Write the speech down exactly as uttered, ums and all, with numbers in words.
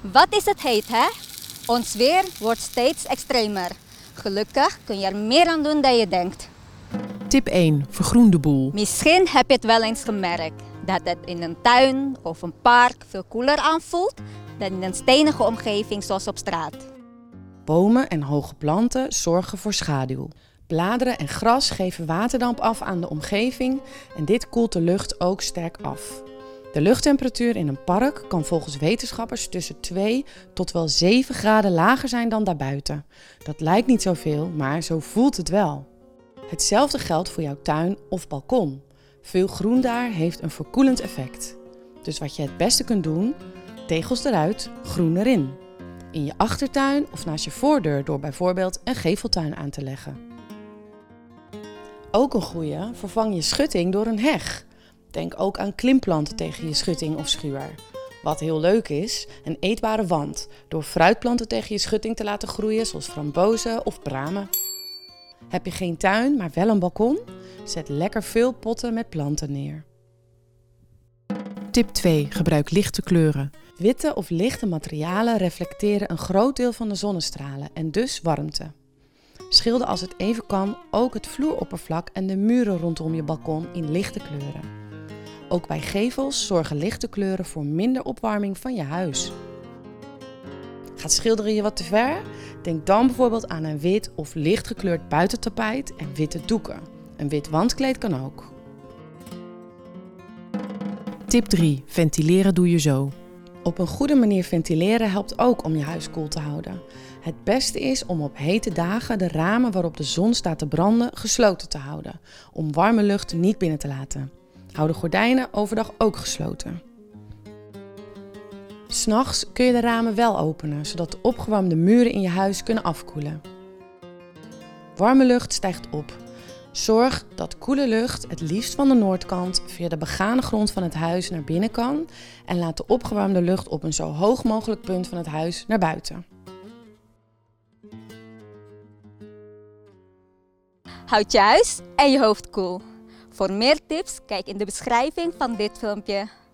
Wat is het heet, hè? Ons weer wordt steeds extremer. Gelukkig kun je er meer aan doen dan je denkt. Tip één. Vergroen de boel. Misschien heb je het wel eens gemerkt dat het in een tuin of een park veel koeler aanvoelt dan in een stenige omgeving zoals op straat. Bomen en hoge planten zorgen voor schaduw. Bladeren en gras geven waterdamp af aan de omgeving en dit koelt de lucht ook sterk af. De luchttemperatuur in een park kan volgens wetenschappers tussen twee tot wel zeven graden lager zijn dan daarbuiten. Dat lijkt niet zoveel, maar zo voelt het wel. Hetzelfde geldt voor jouw tuin of balkon. Veel groen daar heeft een verkoelend effect. Dus wat je het beste kunt doen, tegels eruit, groen erin. In je achtertuin of naast je voordeur door bijvoorbeeld een geveltuin aan te leggen. Ook een goeie, vervang je schutting door een heg. Denk ook aan klimplanten tegen je schutting of schuur. Wat heel leuk is, een eetbare wand, door fruitplanten tegen je schutting te laten groeien, zoals frambozen of bramen. Heb je geen tuin, maar wel een balkon? Zet lekker veel potten met planten neer. Tip twee. Gebruik lichte kleuren. Witte of lichte materialen reflecteren een groot deel van de zonnestralen en dus warmte. Schilder als het even kan ook het vloeroppervlak en de muren rondom je balkon in lichte kleuren. Ook bij gevels zorgen lichte kleuren voor minder opwarming van je huis. Gaat schilderen je wat te ver? Denk dan bijvoorbeeld aan een wit of licht gekleurd buitentapijt en witte doeken. Een wit wandkleed kan ook. Tip drie. Ventileren doe je zo. Op een goede manier ventileren helpt ook om je huis koel te houden. Het beste is om op hete dagen de ramen waarop de zon staat te branden gesloten te houden, om warme lucht niet binnen te laten. Hou de gordijnen overdag ook gesloten. 'S Nachts kun je de ramen wel openen, zodat de opgewarmde muren in je huis kunnen afkoelen. Warme lucht stijgt op. Zorg dat koele lucht het liefst van de noordkant via de begane grond van het huis naar binnen kan en laat de opgewarmde lucht op een zo hoog mogelijk punt van het huis naar buiten. Houd je huis en je hoofd koel. Voor meer tips, kijk in de beschrijving van dit filmpje.